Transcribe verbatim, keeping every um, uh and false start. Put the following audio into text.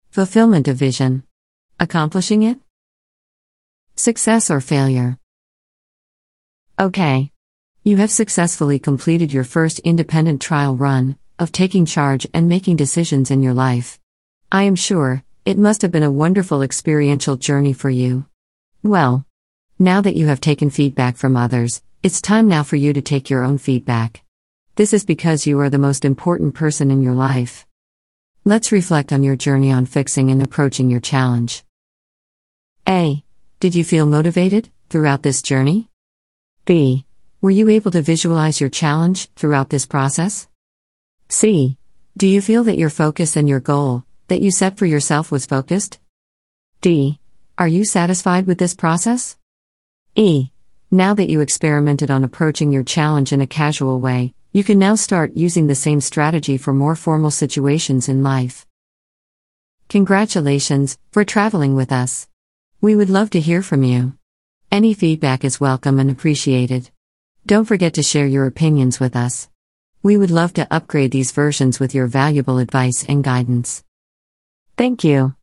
Fulfillment of vision. Accomplishing it? Success or failure? Okay. You have successfully completed your first independent trial run of taking charge and making decisions in your life. I am sure it must have been a wonderful experiential journey for you. Well, now that you have taken feedback from others, it's time now for you to take your own feedback. This is because you are the most important person in your life. Let's reflect on your journey on fixing and approaching your challenge. A. Did you feel motivated throughout this journey? B. Were you able to visualize your challenge throughout this process? C. Do you feel that your focus and your goal that you set for yourself was focused? D. Are you satisfied with this process? E. Now that you experimented on approaching your challenge in a casual way, you can now start using the same strategy for more formal situations in life. Congratulations for traveling with us. We would love to hear from you. Any feedback is welcome and appreciated. Don't forget to share your opinions with us. We would love to upgrade these versions with your valuable advice and guidance. Thank you.